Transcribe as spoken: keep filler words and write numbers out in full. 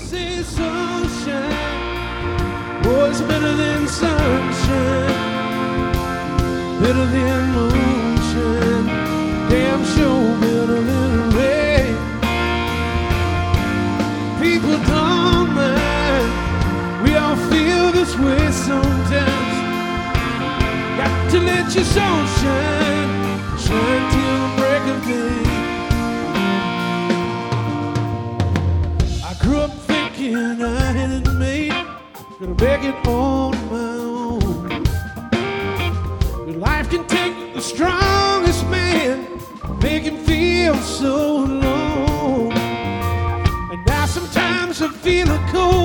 say sunshine, oh, it's better than sunshine, better than moonshine, damn sure better than rain. People don't mind, we all feel this way sometimes. Got to let your soul shine, shine till the break of day. I grew up thinking I had it made, gonna make it on my own. But life can take the strongest man, make him feel so alone. And now sometimes I feel a cold